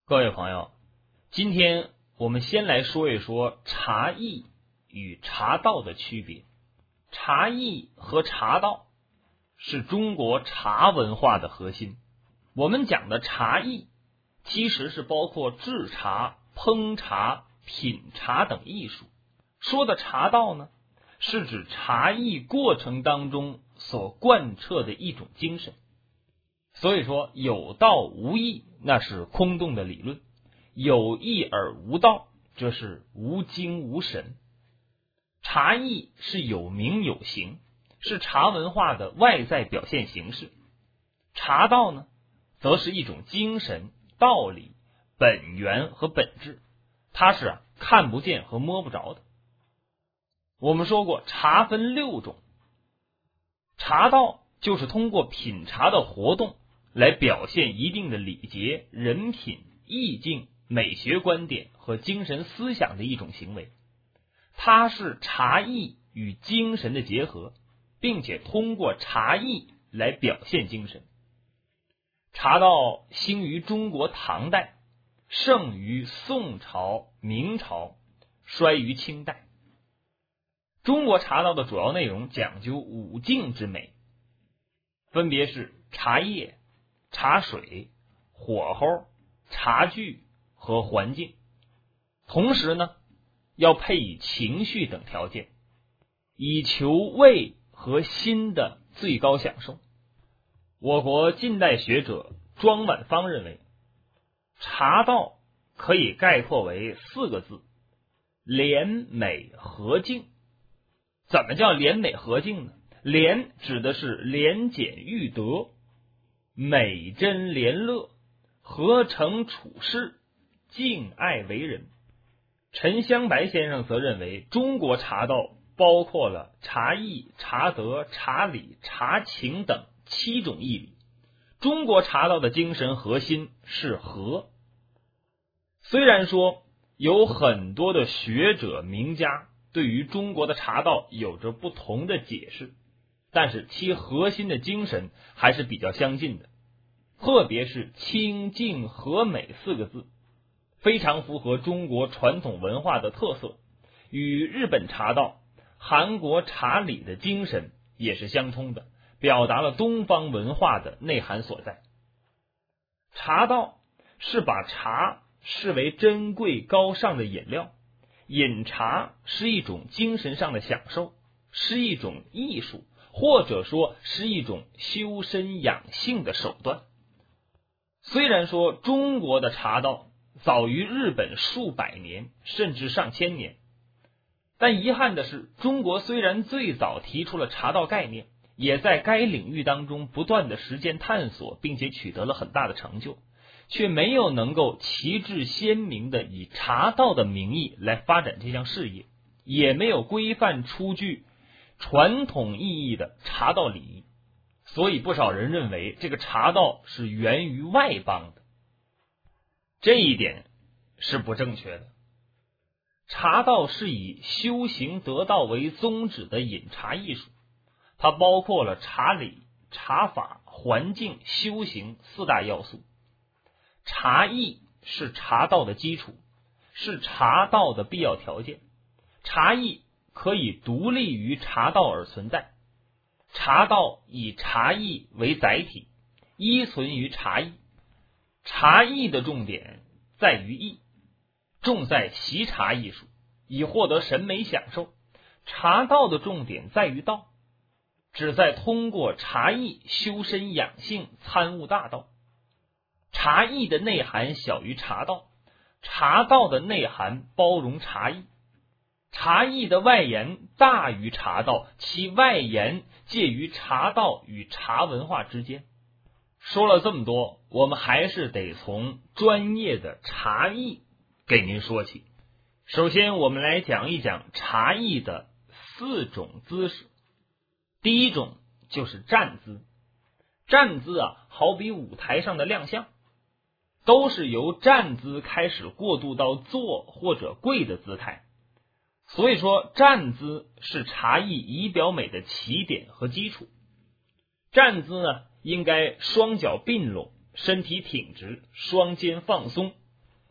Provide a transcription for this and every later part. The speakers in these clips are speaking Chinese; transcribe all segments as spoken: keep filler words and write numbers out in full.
各位朋友，今天我们先来说一说茶艺与茶道的区别。茶艺和茶道是中国茶文化的核心。我们讲的茶艺其实是包括制茶、烹茶、品茶等艺术。说的茶道呢，是指茶艺过程当中所贯彻的一种精神。所以说有道无艺，那是空洞的理论；有艺而无道，这是无精无神。茶艺是有名有形，是茶文化的外在表现形式。茶道呢，则是一种精神、道理、本源和本质，它是啊看不见和摸不着的。我们说过，茶分六种，茶道就是通过品茶的活动来表现一定的礼节、人品、意境、美学观点和精神思想的一种行为。它是茶艺与精神的结合，并且通过茶艺来表现精神。茶道兴于中国唐代，盛于宋朝、明朝，衰于清代。中国茶道的主要内容讲究五境之美，分别是茶叶、茶水、火候、茶具和环境，同时呢，要配以情绪等条件，以求味和心的最高享受。我国近代学者庄晚芳认为，茶道可以概括为四个字：廉美和静。怎么叫廉美和静呢？廉指的是廉俭育德，美真廉乐，和诚处世，敬爱为人。陈香白先生则认为，中国茶道包括了茶艺、茶德、茶理、茶情等七种义理。中国茶道的精神核心是和。虽然说有很多的学者名家对于中国的茶道有着不同的解释，但是其核心的精神还是比较相近的，特别是清静和美四个字，非常符合中国传统文化的特色，与日本茶道、韩国茶理的精神也是相通的，表达了东方文化的内涵所在。茶道是把茶视为珍贵高尚的饮料，饮茶是一种精神上的享受，是一种艺术，或者说是一种修身养性的手段。虽然说中国的茶道早于日本数百年甚至上千年，但遗憾的是，中国虽然最早提出了茶道概念，也在该领域当中不断的实践探索，并且取得了很大的成就，却没有能够旗帜鲜明的以茶道的名义来发展这项事业，也没有规范出具传统意义的茶道礼仪。所以不少人认为这个茶道是源于外邦的，这一点是不正确的。茶道是以修行得道为宗旨的饮茶艺术，它包括了茶理、茶法、环境、修行四大要素。茶艺是茶道的基础，是茶道的必要条件。茶艺可以独立于茶道而存在，茶道以茶艺为载体，依存于茶艺。茶艺的重点在于艺，重在习茶艺术，以获得审美享受。茶道的重点在于道，旨在通过茶艺修身养性，参悟大道。茶艺的内涵小于茶道，茶道的内涵包容茶艺。茶艺的外延大于茶道，其外延介于茶道与茶文化之间。说了这么多，我们还是得从专业的茶艺给您说起。首先我们来讲一讲茶艺的四种姿势。第一种就是站姿。站姿啊，好比舞台上的亮相，都是由站姿开始过渡到坐或者跪的姿态。所以说站姿是茶艺仪表美的起点和基础。站姿呢，应该双脚并拢，身体挺直，双肩放松，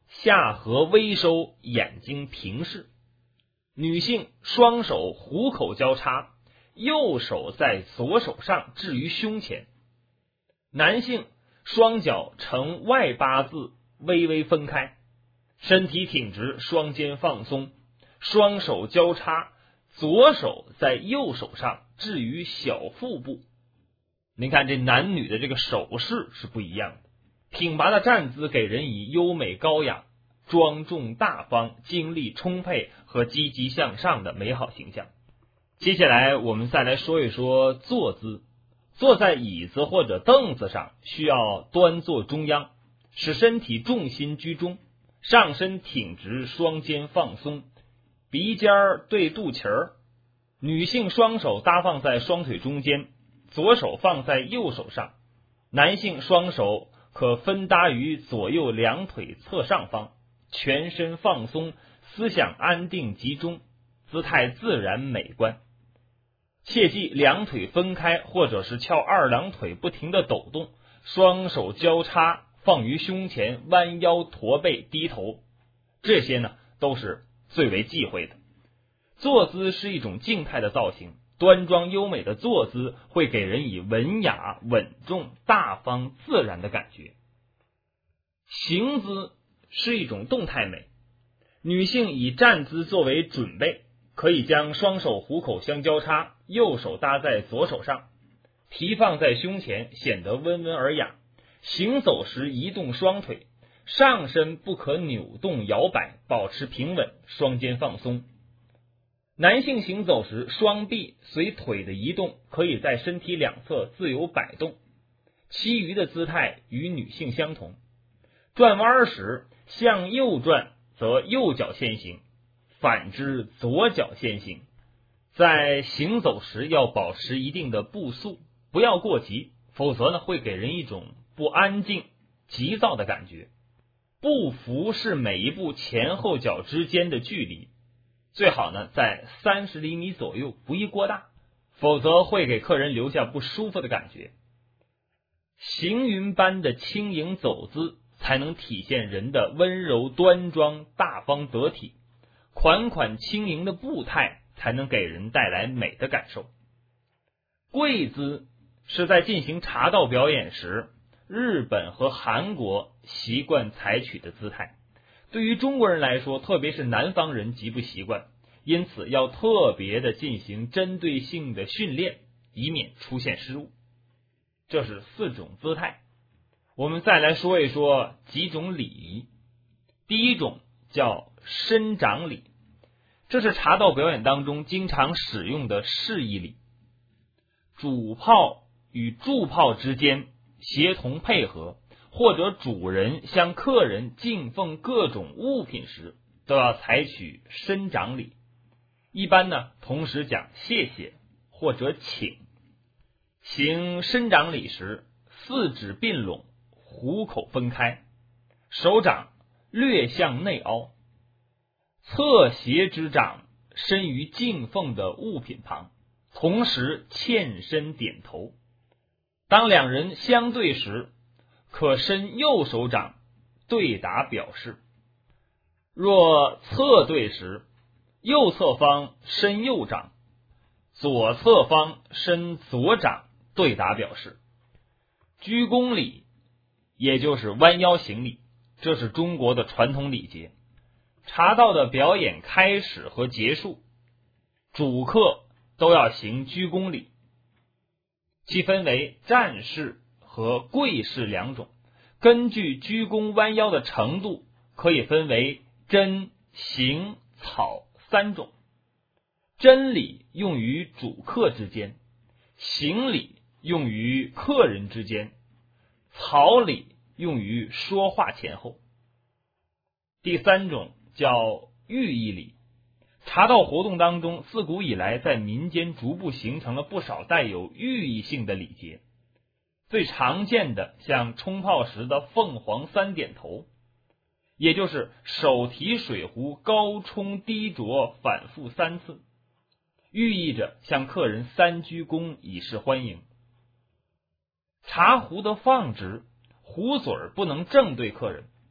下颌微收，眼睛平视。女性双手虎口交叉，右手在左手上置于胸前。男性双脚呈外八字微微分开，身体挺直，双肩放松，双手交叉，左手在右手上置于小腹部。您看这男女的这个手势是不一样的，挺拔的站姿给人以优美高雅、庄重大方、精力充沛和积极向上的美好形象。接下来我们再来说一说坐姿。坐在椅子或者凳子上，需要端坐中央，使身体重心居中，上身挺直，双肩放松，鼻尖对肚脐儿。女性双手搭放在双腿中间，左手放在右手上。男性双手可分搭于左右两腿侧上方，全身放松，思想安定集中，姿态自然美观。切记两腿分开，或者是翘二郎腿不停的抖动，双手交叉放于胸前，弯腰驼背低头，这些呢都是最为忌讳的。坐姿是一种静态的造型，端庄优美的坐姿会给人以文雅、稳重、大方、自然的感觉。行姿是一种动态美，女性以站姿作为准备，可以将双手虎口相交叉，右手搭在左手上，提放在胸前，显得温文尔雅。行走时移动双腿，上身不可扭动摇摆，保持平稳，双肩放松。男性行走时，双臂随腿的移动，可以在身体两侧自由摆动，其余的姿态与女性相同。转弯时向右转则右脚先行，反之左脚先行。在行走时要保持一定的步速，不要过急，否则呢会给人一种不安静、急躁的感觉。步幅是每一步前后脚之间的距离，最好呢在三十厘米左右，不宜过大，否则会给客人留下不舒服的感觉。行云般的轻盈走姿才能体现人的温柔端庄、大方得体，款款轻盈的步态才能给人带来美的感受。跪姿是在进行茶道表演时，日本和韩国习惯采取的姿态，对于中国人来说，特别是南方人极不习惯，因此要特别的进行针对性的训练，以免出现失误。这是四种姿态。我们再来说一说几种礼仪。第一种叫伸掌礼，这是茶道表演当中经常使用的示意礼。主炮与助炮之间协同配合，或者主人向客人敬奉各种物品时，都要采取伸掌礼。一般呢，同时讲谢谢或者请。行伸掌礼时，四指并拢，虎口分开，手掌略向内凹，侧斜之掌伸于敬奉的物品旁，同时欠身点头。当两人相对时，可伸右手掌对答表示。若侧对时，右侧方伸右掌，左侧方伸左掌对答表示。鞠躬礼也就是弯腰行礼，这是中国的传统礼节。茶道的表演开始和结束，主客都要行鞠躬礼，其分为站式和跪式两种。根据鞠躬弯腰的程度，可以分为真、行、草三种。真礼用于主客之间，行礼用于客人之间，草礼用于说话前后。第三种叫寓意礼。茶道活动当中，自古以来在民间逐步形成了不少带有寓意性的礼节。最常见的像冲泡时的凤凰三点头，也就是手提水壶高冲低着反复三次，寓意着向客人三鞠躬以示欢迎。茶壶的放直，壶嘴不能正对客人，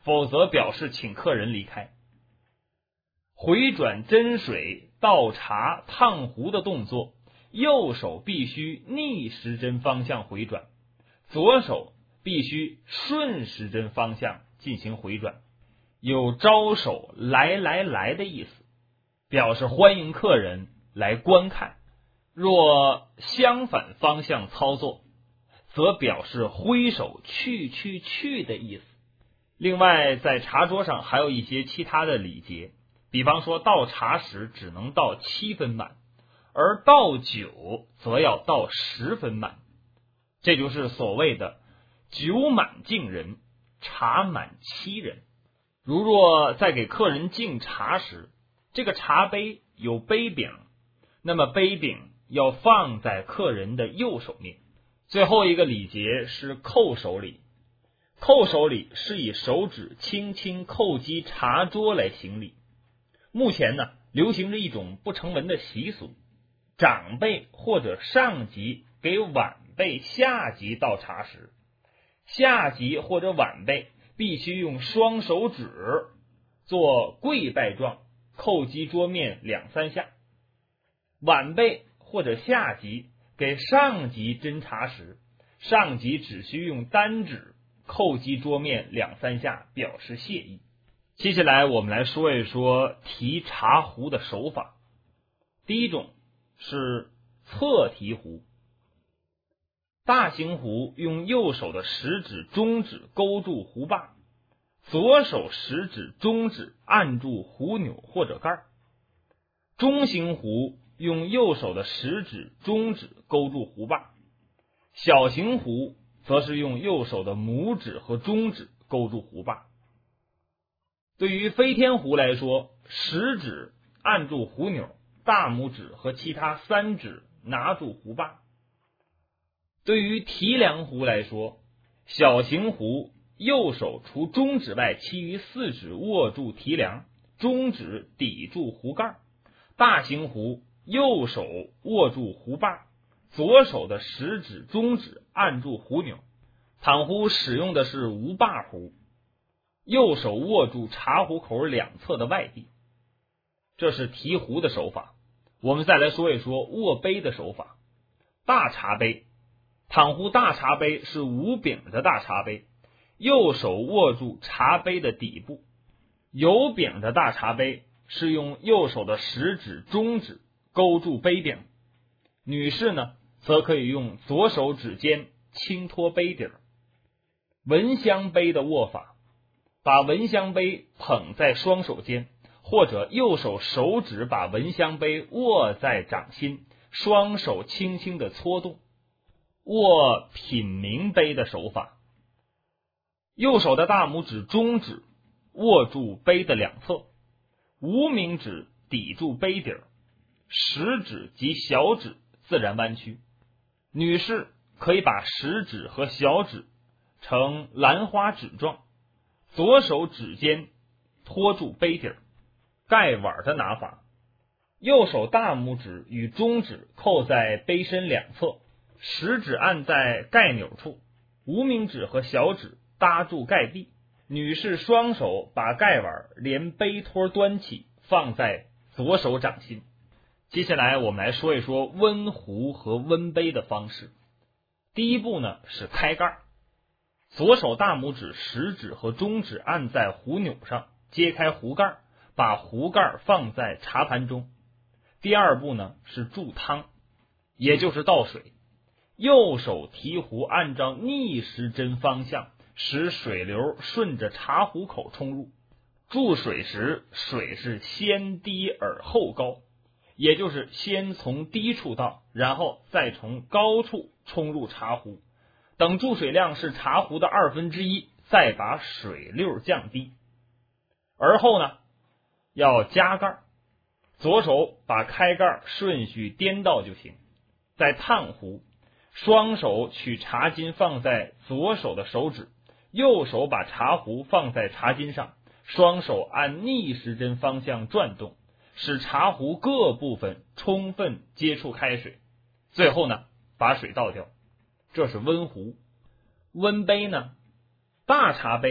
否则表示请客人离开。回转斟水、倒茶、烫壶的动作，右手必须逆时针方向回转，左手必须顺时针方向进行回转，有招手来来来的意思，表示欢迎客人来观看。若相反方向操作，则表示挥手去去去的意思。另外，在茶桌上还有一些其他的礼节，比方说倒茶时只能倒七分满，而倒酒则要倒十分满，这就是所谓的酒满敬人，茶满欺人。如若在给客人敬茶时，这个茶杯有杯柄，那么杯柄要放在客人的右手面。最后一个礼节是叩手礼，叩手礼是以手指轻轻叩击茶桌来行礼。目前呢，流行着一种不成文的习俗，长辈或者上级给晚辈下级倒茶时，下级或者晚辈必须用双手指做跪拜状叩击桌面两三下，晚辈或者下级给上级斟茶时，上级只需用单指叩击桌面两三下表示谢意。接下来我们来说一说提茶壶的手法。第一种是侧提壶，大型壶用右手的食指、中指勾住壶把，左手食指、中指按住壶钮或者盖。中型壶用右手的食指、中指勾住壶把，小型壶则是用右手的拇指和中指勾住壶把。对于飞天壶来说，食指按住壶钮，大拇指和其他三指拿住壶把。对于提梁壶来说，小型壶右手除中指外，其余四指握住提梁，中指抵住壶盖；大型壶右手握住壶把，左手的食指、中指按住壶钮。躺壶使用的是无把壶，右手握住茶壶口两侧的外壁。这是提壶的手法。我们再来说一说握杯的手法。大茶杯，躺壶大茶杯是无柄的大茶杯，右手握住茶杯的底部。有柄的大茶杯是用右手的食指、中指勾住杯柄，女士呢，则可以用左手指尖轻托杯底儿。闻香杯的握法，把闻香杯捧在双手间，或者右手手指把闻香杯握在掌心，双手轻轻的搓动。握品茗杯的手法，右手的大拇指、中指握住杯的两侧，无名指抵住杯底儿，食指及小指自然弯曲。女士可以把食指和小指呈兰花指状，左手指尖托住杯底儿。盖碗的拿法，右手大拇指与中指扣在杯身两侧，食指按在盖钮处，无名指和小指搭住盖壁。女士双手把盖碗连杯托端起，放在左手掌心。接下来我们来说一说温壶和温杯的方式。第一步呢是开盖，左手大拇指、食指和中指按在壶钮上，揭开壶盖，把壶盖放在茶盘中。第二步呢是注汤，也就是倒水。右手提壶按照逆时针方向，使水流顺着茶壶口冲入。注水时，水是先低而后高，也就是先从低处倒，然后再从高处冲入茶壶。等注水量是茶壶的二分之一，再把水流降低。而后呢，要加盖，左手把开盖顺序颠倒就行。在烫壶，双手取茶巾放在左手的手指，右手把茶壶放在茶巾上，双手按逆时针方向转动，使茶壶各部分充分接触开水。最后呢，把水倒掉。这是温壶。温杯呢，大茶杯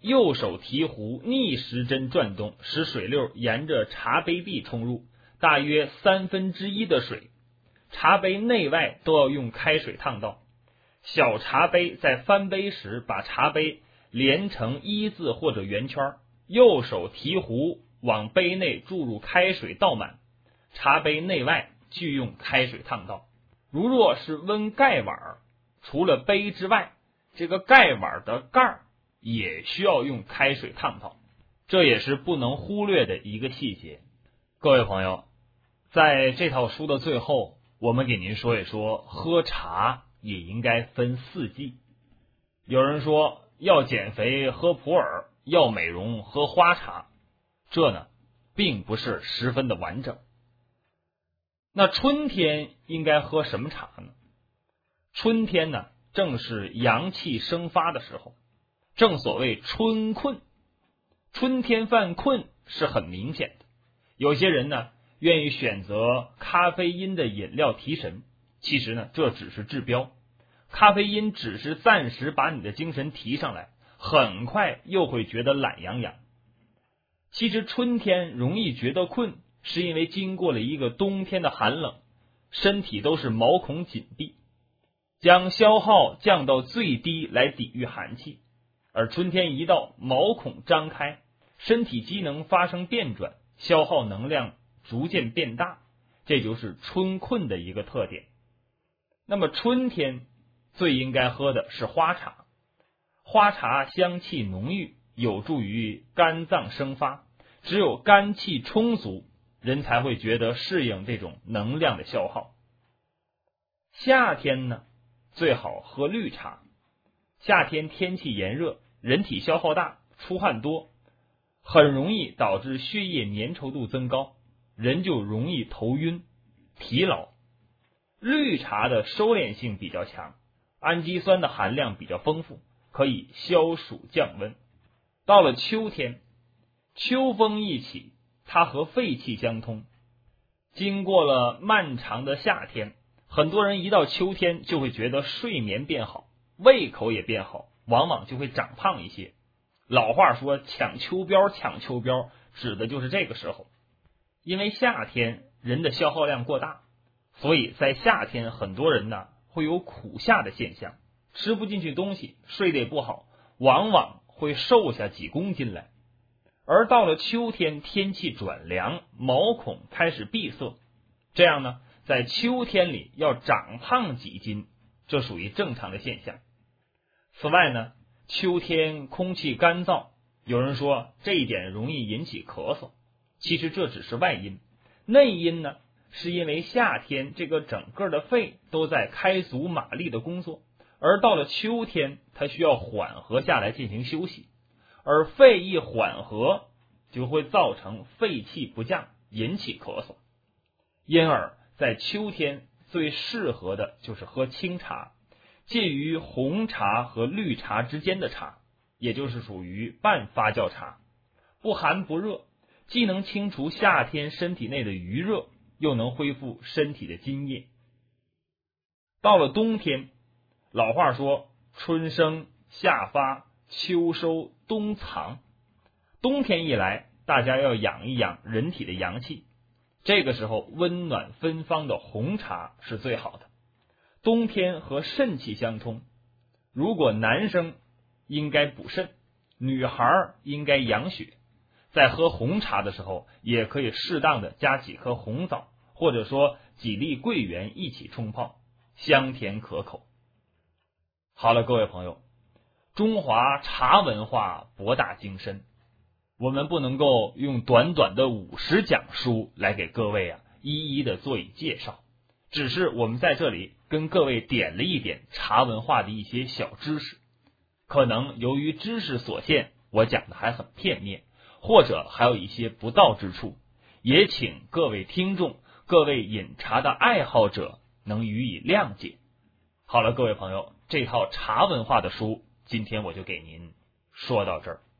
右手提壶逆时针转动，使水流沿着茶杯壁冲入，大约三分之一的水，茶杯内外都要用开水烫到。小茶杯在翻杯时，把茶杯连成一字或者圆圈，右手提壶往杯内注入开水倒满，茶杯内外俱用开水烫到。如若是温盖碗，除了杯之外，这个盖碗的盖也需要用开水烫到，这也是不能忽略的一个细节。各位朋友，在这套书的最后，我们给您说一说喝茶也应该分四季。有人说要减肥喝普洱，要美容喝花茶，这呢并不是十分的完整。那春天应该喝什么茶呢？春天呢正是阳气生发的时候，正所谓春困，春天犯困是很明显的。有些人呢愿意选择咖啡因的饮料提神，其实呢这只是治标，咖啡因只是暂时把你的精神提上来，很快又会觉得懒洋洋。其实春天容易觉得困，是因为经过了一个冬天的寒冷，身体都是毛孔紧闭，将消耗降到最低来抵御寒气。而春天一到，毛孔张开，身体机能发生变转，消耗能量逐渐变大，这就是春困的一个特点。那么春天最应该喝的是花茶，花茶香气浓郁，有助于肝脏生发，只有肝气充足，人才会觉得适应这种能量的消耗。夏天呢最好喝绿茶，夏天天气炎热，人体消耗大，出汗多，很容易导致血液粘稠度增高，人就容易头晕疲劳。绿茶的收敛性比较强，氨基酸的含量比较丰富，可以消暑降温。到了秋天，秋风一起，它和肺气相通，经过了漫长的夏天，很多人一到秋天就会觉得睡眠变好，胃口也变好，往往就会长胖一些。老话说抢秋膘抢秋膘，指的就是这个时候。因为夏天人的消耗量过大，所以在夏天很多人呢会有苦夏的现象，吃不进去东西，睡得也不好，往往会瘦下几公斤来。而到了秋天，天气转凉，毛孔开始闭塞，这样呢在秋天里要长胖几斤，这属于正常的现象。此外呢，秋天空气干燥，有人说这一点容易引起咳嗽，其实这只是外因，内因呢是因为夏天这个整个的肺都在开足马力的工作，而到了秋天它需要缓和下来进行休息，而肺一缓和就会造成肺气不降，引起咳嗽。因而在秋天最适合的就是喝清茶，介于红茶和绿茶之间的茶，也就是属于半发酵茶，不寒不热，既能清除夏天身体内的余热，又能恢复身体的津液。到了冬天，老话说春生夏发秋收冬藏，冬天一来，大家要养一养人体的阳气，这个时候温暖芬芳的红茶是最好的。冬天和肾气相通，如果男生应该补肾，女孩应该养血，在喝红茶的时候也可以适当的加几颗红枣，或者说几粒桂圆一起冲泡，香甜可口。好了，各位朋友，中华茶文化博大精深，我们不能够用短短的五十讲书来给各位啊一一的做以介绍，只是我们在这里跟各位点了一点茶文化的一些小知识，可能由于知识所限，我讲的还很片面，或者还有一些不到之处，也请各位听众、各位饮茶的爱好者能予以谅解。好了，各位朋友，这套茶文化的书今天我就给您说到这儿。